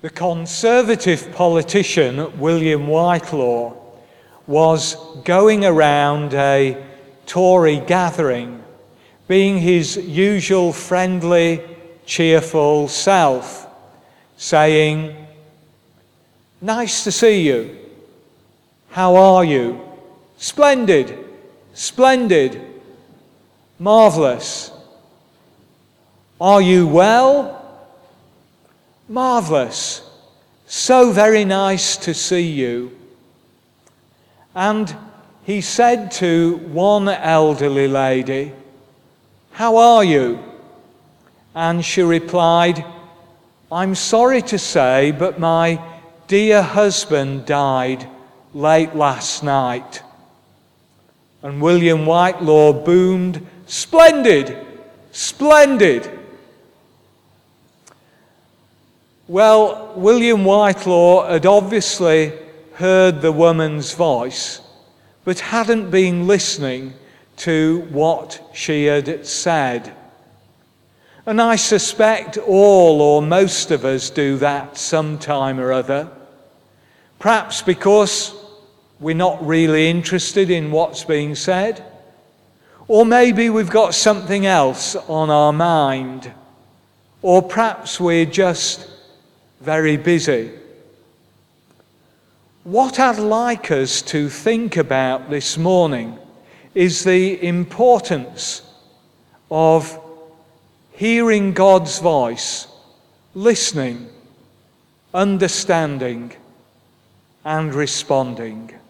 The Conservative politician William Whitelaw was going around a Tory gathering, being his usual friendly, cheerful self, saying, "Nice to see you. How are you? Splendid, splendid, marvellous. Are you well? Marvellous. So very nice to see you." And he said to one elderly lady, "How are you?" And she replied, "I'm sorry to say, but my dear husband died late last night." And William Whitelaw boomed, "Splendid, splendid." Well, William Whitelaw had obviously heard the woman's voice, but hadn't been listening to what she had said. And I suspect all or most of us do that sometime or other. Perhaps because we're not really interested in what's being said, or maybe we've got something else on our mind, or perhaps we're just very busy. What I'd like us to think about this morning is the importance of hearing God's voice, listening, understanding, and responding.